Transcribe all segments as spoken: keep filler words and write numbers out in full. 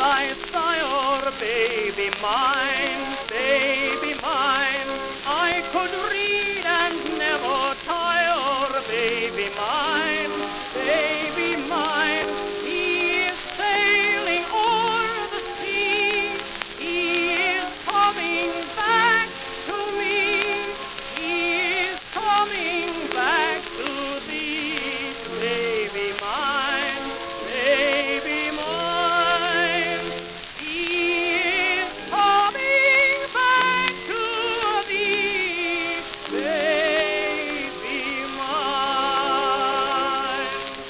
I sire, baby mine, baby mine. I could read and never tire, baby mine, baby mine. He is sailing o'er the sea, he is coming back to me, he is coming back to thee, baby mine, baby mine. He is coming back to thee, baby mine.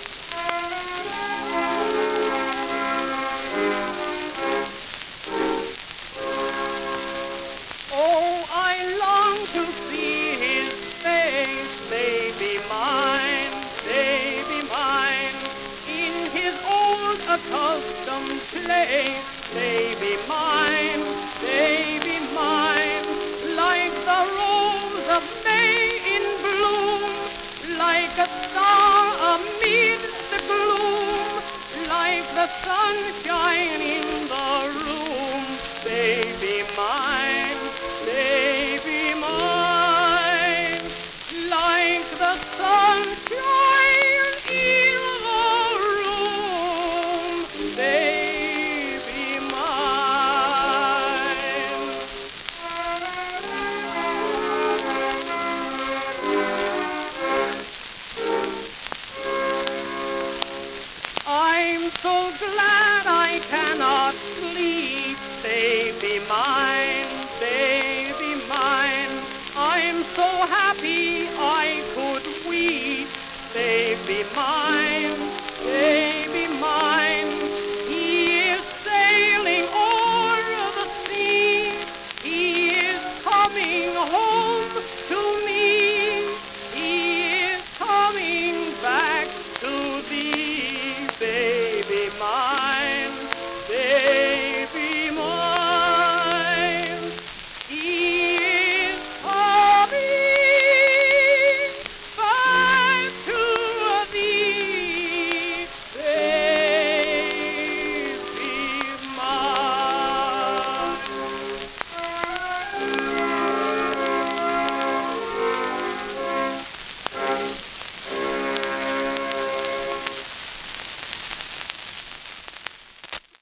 Oh, I long to see his face, baby mine, baby mine, in his old accustomed place, baby mine, baby mine, like the rose of May in bloom, like a star amid the gloom, like the sunshine in the room, baby mine, baby mine, like the sunshine in the room, baby mine. I'm so glad I cannot sleep, baby mine, baby mine. I'm so happy I could weep, baby mine.